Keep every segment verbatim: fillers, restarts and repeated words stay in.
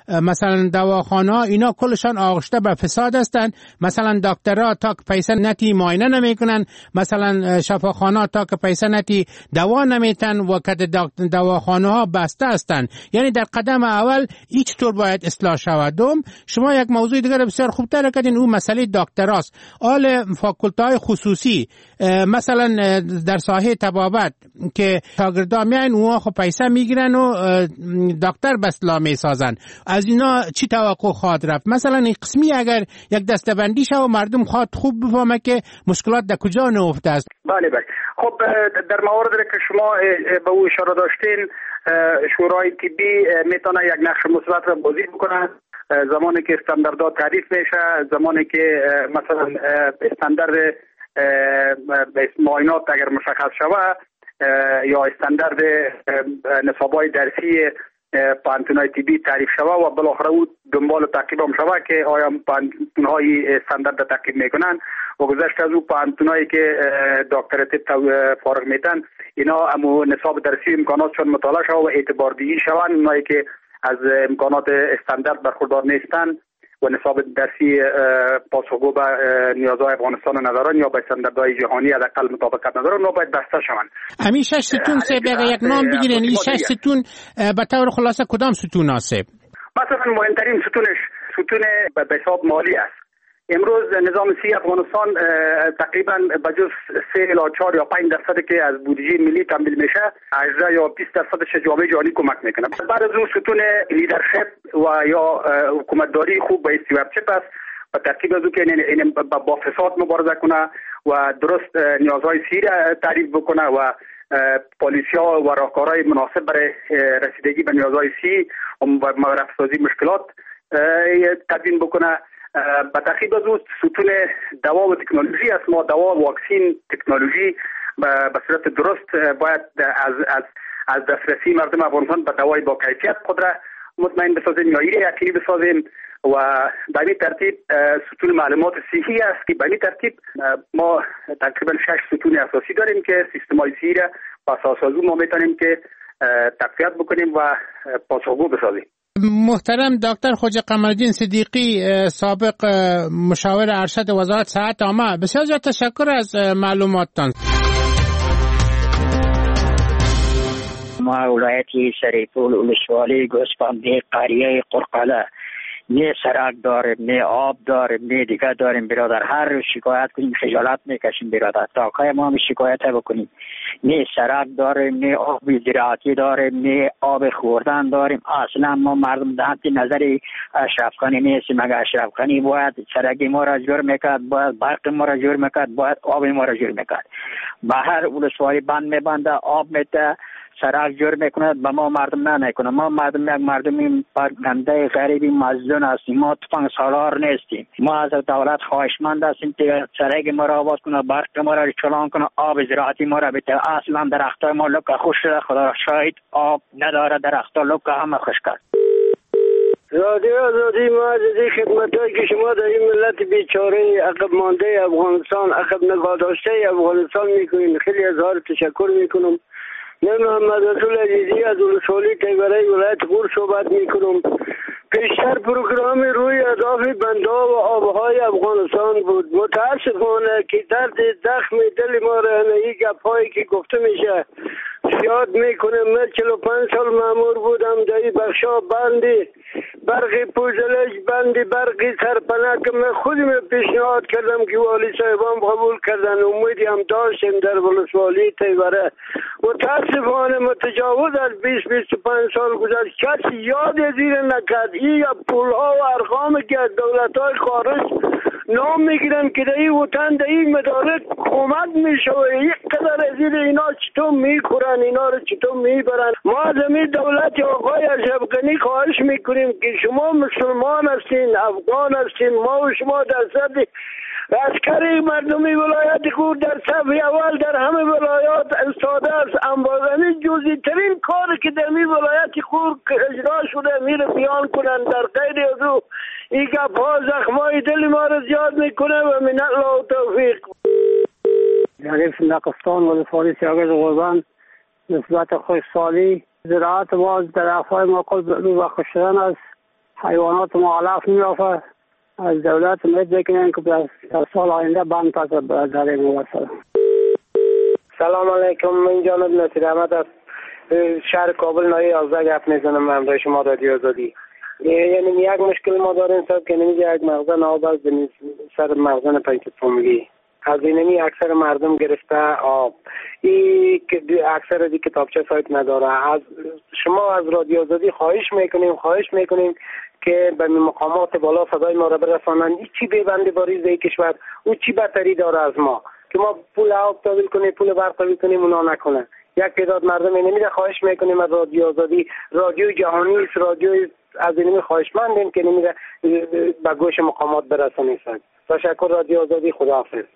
مثلا دواخانه ها اینا کلشان آغشته به فساد هستند. مثلا دکترها تا که پیسه نتی معاینه نمیکنن، مثلا شفاخانه ها تا که پیسه نتی دوا نمیتن و که دواخانه ها بسته هستند. یعنی در قدم اول هیچ طور باید اصلاح شود. دوم، شما یک موضوع دیگر بسیار خوب تر کردین، اون مسئله دکتراست. آل فاکولت‌های خصوصی مثلا در ساحه طبابت که شاگردا میاین اونها خب پیسه میگیرن و دکتر به اصطلاح میسازن، از اینا چی توقع خواهد رفت؟ مثلا این قسمی اگر یک دسته‌بندی شه و مردم خواهد خوب بفهمه که مشکلات در کجا نهفته است. بله بله. خب در موارد که شما به او اشاره داشتین، شورای طبی میتونه یک نقش مثبت را بازی بکنه زمانی که استانداردها تعریف میشه، زمانی که مثلا استاندارد معاینات اگر مشخص شود یا استاندارد نصابای درسی پانتونای طبی تعریف شود و بالاخره او دنبال تعقیب هم شود که آیا پانتونهای استاندارد تعقیب میکنن و گذشت از او پانتونایی که دکتر طب فارغ میتن اینا امو نصاب درسی امکاناتشون مطالعه شود و اعتباردهی شوند. اونایی که از امکانات استاندارد برخوردار نیستن و نصاب درسی پاسخگو به نیازهای افغانستان ندارن یا به استانداردهای جهانی حداقل مطابقت ندارن، اونا باید بسته شوند. همین شش ستون سه بگه یک نام بگیرین، این شش ستون به طور خلاصه کدام ستون هست؟ مثلا مهمترین ستونش ستون به حساب مالی است. امروز نظام سی افغانستان تقریبا به جز سه الی چهار یا پنج درصد که از بودجه ملی تامین میشه، هجده یا بیست درصدش جامعه جهانی کمک میکنه. بعد از اون ستون لیدرشپ و یا حکومتداری خوب به استیوردشپ است و ترکیب از اون که این با فساد مبارزه کنه و درست نیازهای سی را تعریف بکنه و پالیسی‌ها و راهکارهای مناسب برای رسیدگی به نیازهای سی و رفع‌سازی مشکلات تدوین بکنه. به ترکیب از اون ستون دوا و تکنولوژی است. ما دوا و واکسین تکنولوژی به صورت درست باید از از از دسترسی مردم افغانستان به دوای با کیفیت قدرت مطمئن بسازیم یا ایره یقینی بسازیم و به این ترتیب ستون معلومات صحی است که به این ترتیب ما تقریبا شش ستون اساسی داریم که سیستم‌های صحی را با اساس از اون ما میتونیم که تقویت بکنیم و پاسخگو بسازیم. محترم دکتر خواجه قمرالدین صدیقی، سابق مشاور ارشد وزارت صحت عامه، بسیار زیاد تشکر از معلوماتتان. ما ولایت سریپول ولسوالی گوسفندی قریه قرقله نه سرک داریم، نه آب داریم، نه دیگه داریم برادر. هر روز شکایت کنیم خجالت میکشیم برادر، تاکای ما هم شکایت بکنیم. نه سرک داریم، نه آب زراعتی داریم، نه آب خوردن داریم. اصلا ما مردم تحت نظر اشرف غنی نیستیم. اگر اشرف غنی باید سرک ما را جور میکرد، باید برق ما را جور میکرد، باید آب ما را جور میکرد. به هر ولسوالی بند میبنده، آب میده، سرک جور میکنه، به ما مردم نه نکنه. ما مردم یک مردمی پرگنده غریبی مظلوم هستیم. ما تفنگ سالار نیستیم. ما از دولت خواهشمند هستیم که سرک ما را آباد کنه، برق ما را چلان کنه، آب زراعتی ما را بده. اصلا درختای ما لکه خوش شده، خدا شاید آب نداره، درختا لکه همه خوش کرد. رادیو آزادی، ما از این خدمتایی که شما در این ملت بیچاره عقب مانده افغانستان، عقب نگاه داشته افغانستان میکنین، خیلی از حال تشکر میکنم. من محمد رسول عزیزی از ولسوالی تیورای ولایت غور صحبت میکنم. پیشتر پروگرام روی اهداف بندها و آبهای افغانستان بود. متاسفانه که درد زخم دل ما را این گپ‌هایی که گفته میشه یاد میکنه. من چهل و پنج سال مامور بودم در این بخشا بندی برقی پوزلش بندی برقی سرپنک. من خودم پیشنهاد کردم که والی صاحبان قبول کردن، امیدی هم داشتیم در ولسوالی تیوره. متاسفانه متجاوز از بیست بیست و پنج سال گذشت، کسی یاد زیر نکرد. این پولها و ارقام که از دولت‌های خارج نام میگیرن که در این وطن در این مدارک کمک میشه و یک قدر از این اینا چطور میکنن، اینا رو چطور میبرن. ما از این دولت آقای اشرف غنی خواهش میکنیم که شما مسلمان هستین، افغان هستین، ما و شما در صد عسکری مردمی ولایت غور در صف اول در همه ولایات استاده است. انبازنی جزئی ترین کاری که در این ولایت غور اجرا شده میره بیان کنن. در غیر از او این گپ‌ها زخمای دل ما رو زیاد میکنه و من الله توفیق. حریف نقستان ولسوالی سیاگز قربان، نسبت خوشسالی زراعت ما در افای ما قلب رو و خوشدن است. حیوانات ما علف میافه. از دولت امید بکنیم که در سال آینده بند پس در این موصل. سلام علیکم، من جانب نصیر احمد از شهر کابل نایی یازده گپ میزنم همراه شما رادیو آزادی. یعنی یک مشکل ما داریم صاحب که نمیگه یک مغزن آب از سر مغزن پنج فامیلی از اینمی اکثر مردم گرفته آب. این که اکثر دی کتابچه سایت نداره. از شما از رادیو آزادی خواهش میکنیم خواهش میکنیم که به مقامات بالا صدای ما را برسانن. این چی ببنده باریز ای کشور او چی بهتری داره از ما که ما پول آب تحویل کنیم پول برق تحویل کنیم اونا نکنه. یک تعداد مردم نمیده. خواهش میکنیم از رادیو آزادی، رادیو جهانی است، رادیو از اینمی خواهشمندیم که نمیده به گوش مقامات برسانید. تشکر رادیو آزادی، خداحافظ.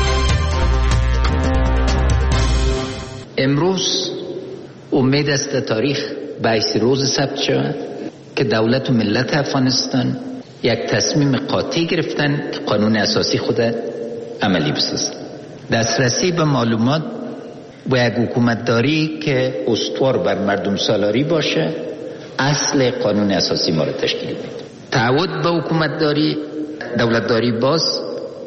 امروز امید است تاریخ بیست روز ثبت شود که دولت و ملت افغانستان یک تصمیم قاطع گرفتن که قانون اساسی خود عملی بسازند. دسترسی به معلومات و یک حکومتداری که استوار بر مردم سالاری باشه اصل قانون اساسی ما را تشکیل میده. تعهد به حکومتداری دولتداری باز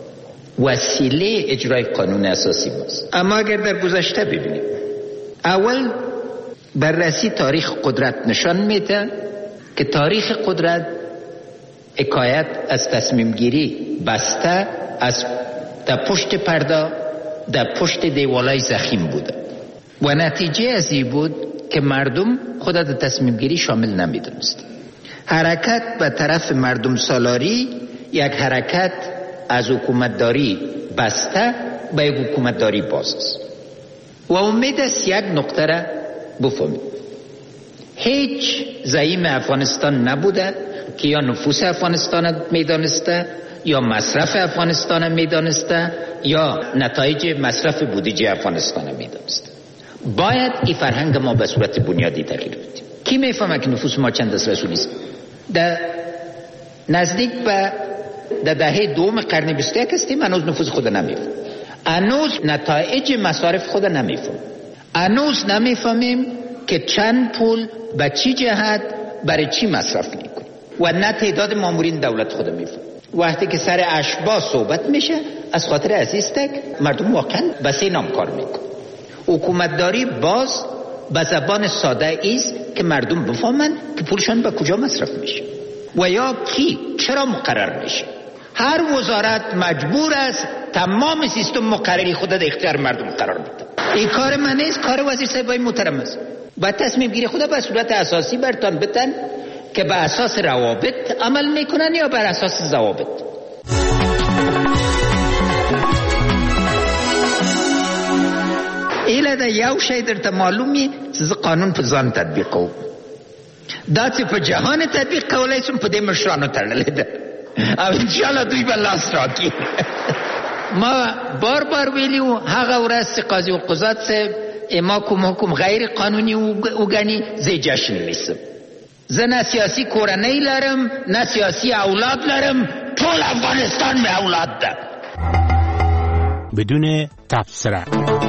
وسیله اجرای قانون اساسی باز. اما اگر در گذشته ببینیم، اول بررسی تاریخ قدرت نشان میده که تاریخ قدرت حکایت از تصمیم گیری بسته از در پشت پرده در پشت دیوالای زخیم بوده و نتیجه از این بود که مردم خود در تصمیم گیری شامل نمیدونست. حرکت به طرف مردم سالاری یک حرکت از حکومتداری بسته به یک حکومتداری باز است و امید است یک نقطه را بفهمید. هیچ زعیم افغانستان نبوده که یا نفوس افغانستان میدانسته یا مصرف افغانستان میدانسته یا نتایج مصرف بودجه افغانستان میدانسته. باید این فرهنگ ما به صورت بنیادی تغییر بدیم. کی میفهمه که نفوس ما چند است رسولی است؟ در نزدیک به در دهه دوم قرن بیست و یک هستیم، هنوز نفوس خود نمیفهمیم. هنوز نتایج مصارف خود نمیفهمیم. هنوز نمیفهمیم که چند پول به چی جهت برای چی مصرف میکنیم و نه تعداد مامورین دولت خود میفهمیم. وقتی که سر اشباح صحبت میشه از خاطر عزیز تک مردم واقعا به سه نام کار میکنه. حکومتداری باز به زبان ساده است که مردم بفهمن که پولشان به کجا مصرف میشه و یا کی چرا مقرر میشه. هر وزارت مجبور است تمام سیستم مقرری خود در اختیار مردم قرار بده. این کار من نیست، کار وزیر صاحبای محترم است. و تصمیم گیری خود به صورت اساسی برتان بتن که به اساس روابط عمل میکنن یا بر اساس ضوابط. ایله دا یو شی درته معلومی چې قانون په ځان تطبیق کوم. دا چې په جهان تطبیق کولای شم په دې مشرانو تړلې ده او انشاءالله دوی به لاس راکړي. ما بار بار ویلیو هغه ورځ چې قاضي و قضات صاحب اما کوم حکم غیر قانوني وګڼي زه جشن نیسم. زه نه سیاسي کورنۍ لرم نه سیاسي اولاد لرم، ټول افغانستان مې اولاد ده. بدون تبصره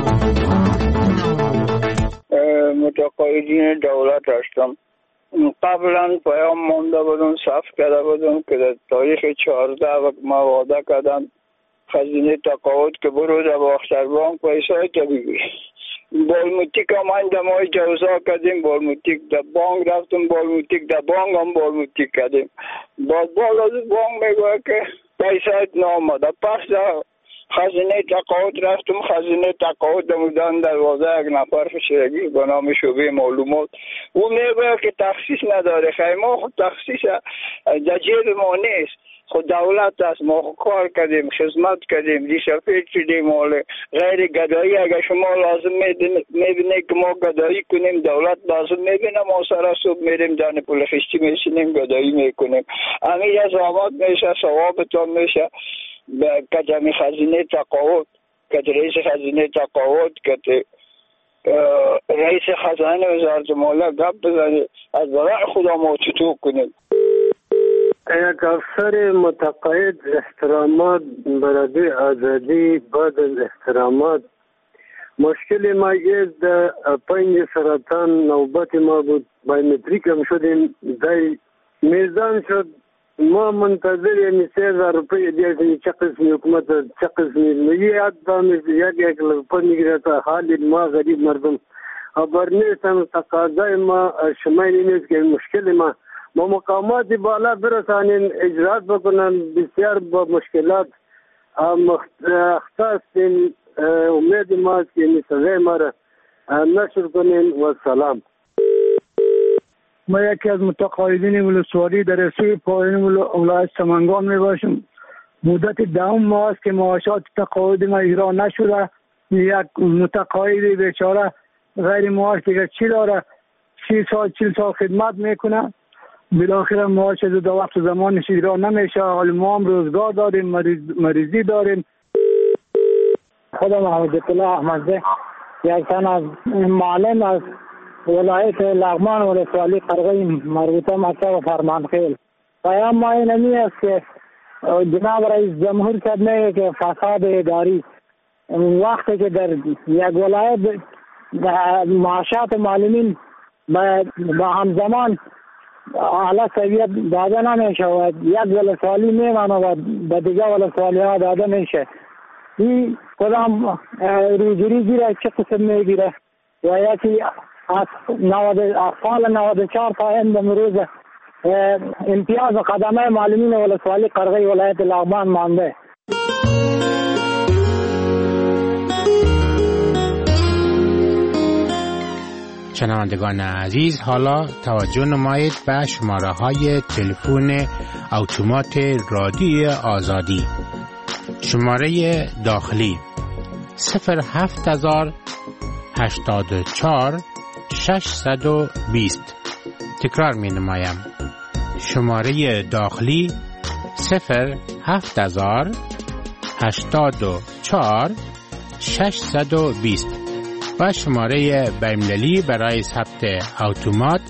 متقاعدین دولت هستم. قبلا پیام مونده بودم، صف کرده بودم که در تاریخ چهارده وقت ما وعده کردم خزینه تقاعد که برو در باختر بانک پیسای تا بگیر. بالموتیک هم این دمای جوزا کردیم، بالموتیک در بانک رفتم، بالموتیک در بانک هم بالموتیک کردیم. بعد بالا بانک میگوه که پیسایت نامده. پس در خزینه تقاعد رفتم، خزینه تقاعد دمودن دوازده یک نفر فشرگی به نام شعبه معلومات. او میگوه که تخصیص نداره. خیلی ما خود تخصیص در جیب ما نیست، خود دولت است. ما خود کار کردیم، خدمت کردیم، دیسپیت شدیم. غیر گدایی اگر شما لازم میبینه که ما گدایی کنیم، دولت لازم میبینه ما سر صبح میریم دانه پول خشتی میشینیم گدایی میکنیم. امیر از آماد میشه، ثوابتان میشه. کجا خزینه تقاعد، کجا رئیس خزینه تقاعد، کجا رئیس خزانه وزارت مالیه گپ بزنه، از برای خدا ما چطور کنیم. یک افسر متقاعد احترامات برای آزادی بعد از احترامات مشکل ما یک در پنج سرطان نوبت ما بود، بایومتریک هم شدیم، دای میزان شد. ما منتظر یعنی سه هزار روپی دیگه چه قسمی حکومت چه قسمی میاد دانش یک یک روپی میگیره تا حالی ما غریب مردم خبر نیستم. تقاضای ما شمایی نیست که مشکل ما ما مقامات بالا برسانین اجرات بکنن. بسیار با مشکلات اختصاصین. امید ما است که سزای ما را نشر کنین و سلام. ما یکی از متقاعدین ولسوالی در رسوی پایین ولایت سمنگان می باشم. مدت دهم ماه است که معاشات تقاعد ما اجرا نشده. یک متقاعد بیچاره غیر معاش دیگه چی داره؟ سی سال چل سال خدمت میکنه، بالاخره معاش دو وقت زمانش اجرا نمیشه. حال ما هم روزگار داریم، مریض مریضی داریم. خودم حضرت احمد یک تن از معلم از ولایت لغمان ولسوالی قرغی مربوطه مکتب و فرمانخیل. پیام ما این همی است که جناب رئیس جمهور صاحب میگه که فساد اداری وقتی که در یک ولایت معاشات معلمین با همزمان اعلی سویت داده نمیشه و یک ولسوالی میمانه و به دیگه ولسوالی ها داده میشه. این کدام روزی گیره چه قسم میگیره و یکی از سال نود و چهار تا این امروز امتیاز و قدمه معلمین ولسوالی قرغی ولایت لغمان مانده. شنوندگان عزیز، حالا توجه نمایید به شماره های تلفن اتومات رادیو آزادی. شماره داخلی صفر هفت هزار هشتاد و چهار ششصد و بیست. تکرار می نمایم. شماره داخلی صفر هفت هزار هشتاد و چهار ششصد و بیست و شماره بین‌المللی برای ثبت اتومات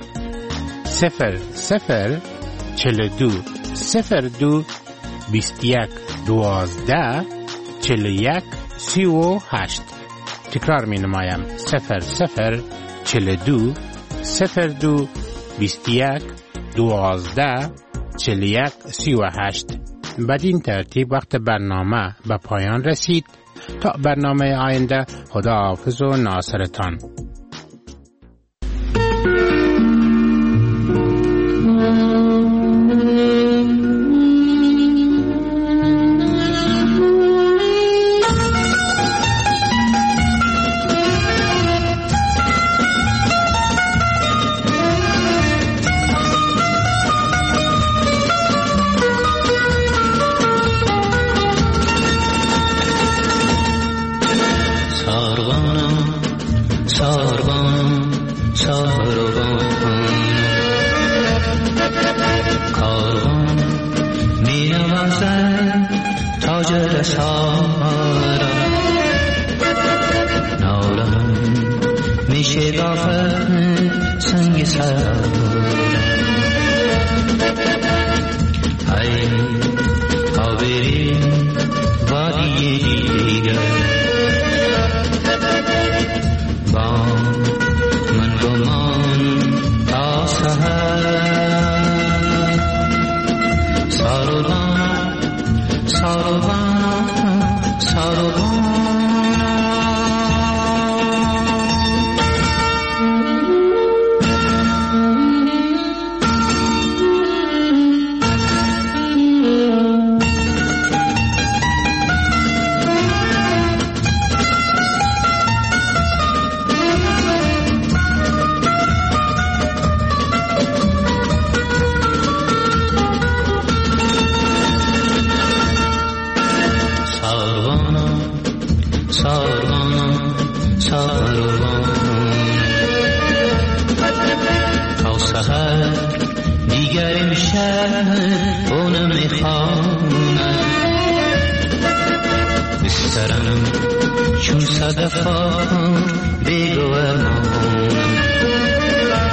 صفر صفر چهل و دو صفر دو بیست و یک دوازده چهل و یک سی و هشت. تکرار می نمایم. صفر صفر چهل و دو صفر دو بیست و یک دوازده چهل و یک سی و هشت. بدین ترتیب وقت برنامه به پایان رسید. تا برنامه آینده، خدا حافظ و ناصرتان.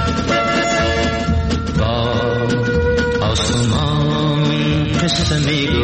آسمان قصه می